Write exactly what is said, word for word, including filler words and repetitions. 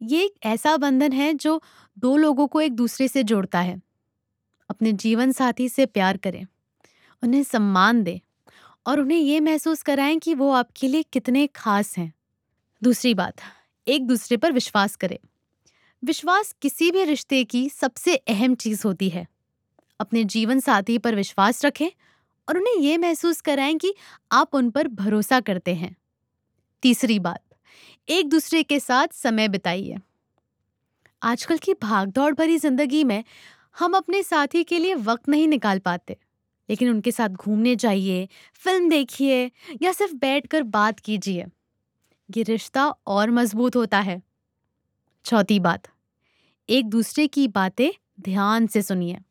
ये एक ऐसा बंधन है जो दो लोगों को एक दूसरे से जोड़ता है। अपने जीवन साथी से प्यार करें, उन्हें सम्मान दें और उन्हें ये महसूस कराएं कि वो आपके लिए कितने खास हैं। दूसरी बात, एक दूसरे पर विश्वास करें। विश्वास किसी भी रिश्ते की सबसे अहम चीज होती है। अपने जीवन साथी पर विश्वास रखें और उन्हें ये महसूस कराएं कि आप उन पर भरोसा करते हैं। तीसरी बात, एक दूसरे के साथ समय बिताइए। आजकल की भागदौड़ भरी जिंदगी में हम अपने साथी के लिए वक्त नहीं निकाल पाते, लेकिन उनके साथ घूमने जाइए, फिल्म देखिए या सिर्फ बैठकर बात कीजिए। ये रिश्ता और मजबूत होता है। चौथी बात, एक दूसरे की बातें ध्यान से सुनिए।